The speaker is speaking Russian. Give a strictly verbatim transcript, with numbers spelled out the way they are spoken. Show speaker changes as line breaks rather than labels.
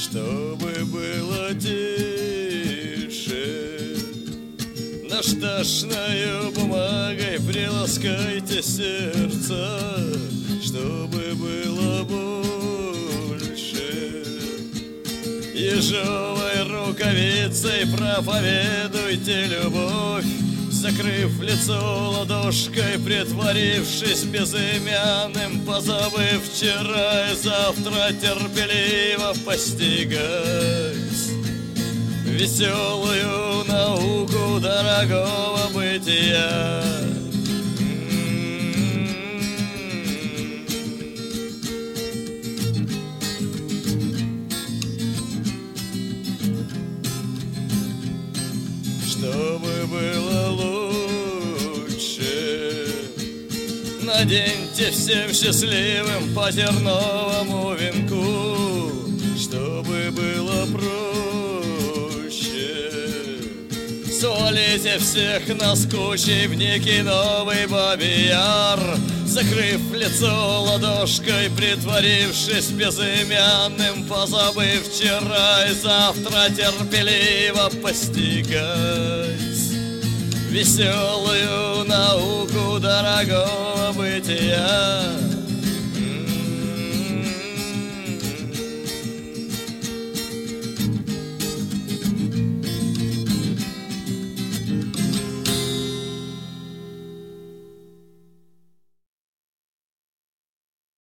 чтобы было тише. Нашташною бумагой приласкайте сердце, чтобы было больше. Ежовой рукавицей проповедуйте любовь, закрыв лицо ладошкой, притворившись безымянным, позабыв вчера и завтра терпеливо постигать веселую науку дорогого бытия. Чтобы было лучше, наденьте всем счастливым по терновому венку, чтобы было проще. Свалите всех наскучий в некий новый Бабий Яр, закрыв лицо ладошкой, притворившись безымянным, позабыв вчера и завтра терпеливо постигать веселую науку дорогого бытия.